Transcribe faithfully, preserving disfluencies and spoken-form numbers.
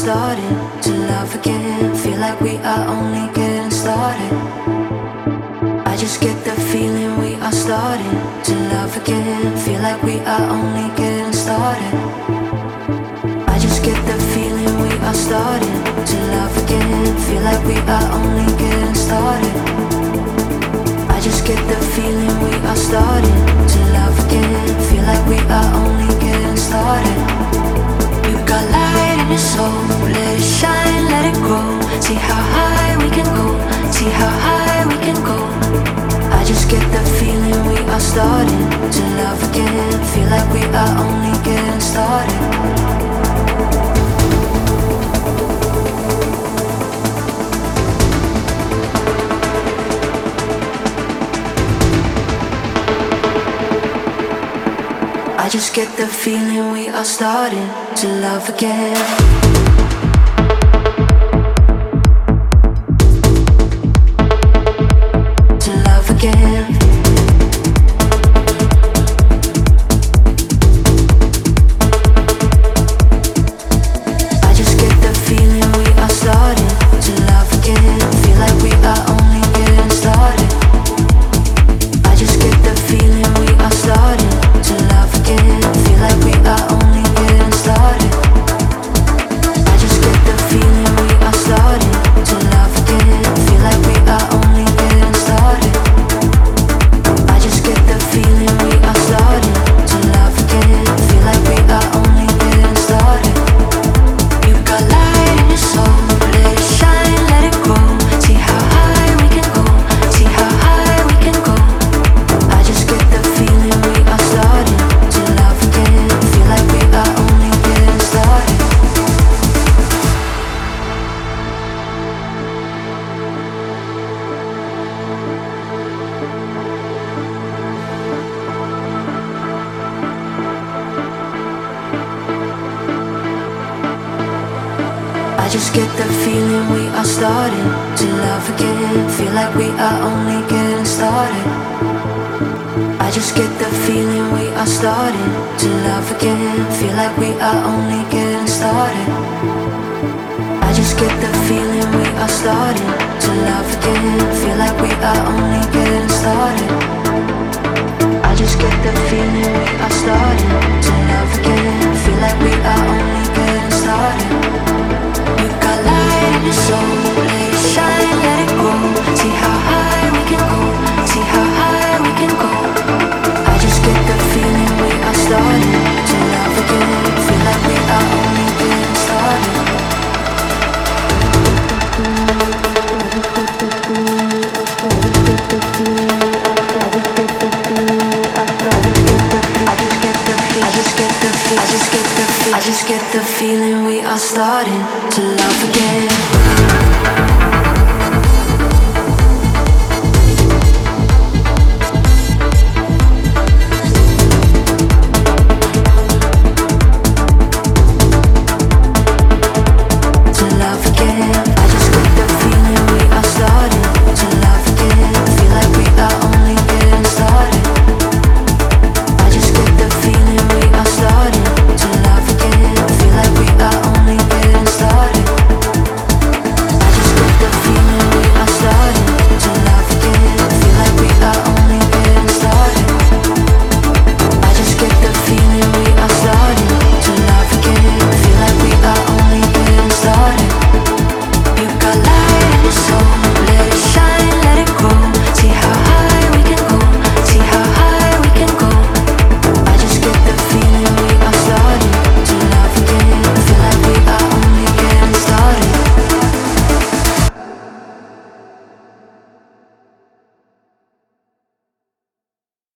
starting to love again. Feel like we are only getting started. I just get the feeling we are starting to love again. Feel like we are only getting started. I just get the feeling we are starting to love again. Feel like we are only getting started. I just get the feeling we are starting to love again. Feel like we are only getting started. You got light in your soul, let it shine, let it grow. See how high we can go, see how high we can go. I just get the feeling we are starting to love again. Feel like we are only getting started. I just get the feeling we are starting to love again. To love again. I just get the feeling we are starting to love again. Feel like we are only getting started. I just get the feeling we are starting to love again. Feel like we are only getting started. I just get the feeling we are starting to love again. Feel like we are only getting started. I just get the feeling we are starting to love again. Feel like we are only getting started. You got light in your soul, let it shine, let it grow. See how high we can go, see how high we can go. I just get the feeling we are starting to love again. Feel like we are only getting started. I just get the feeling we are starting to love again. Feel like we are only getting started. I just get the feeling we are starting to love again. Feel like we are only getting started. I just get the feeling we are starting to love again. Feel like we are only getting started. I just get the feeling we are starting to love again. Feel like we are only getting started. You got light in your soul, let it shine, let it grow. See how high we can go, see how high we can go. I just get the feeling we are starting to love again. Feel like we are only getting started. I just get the feeling we are starting to love again.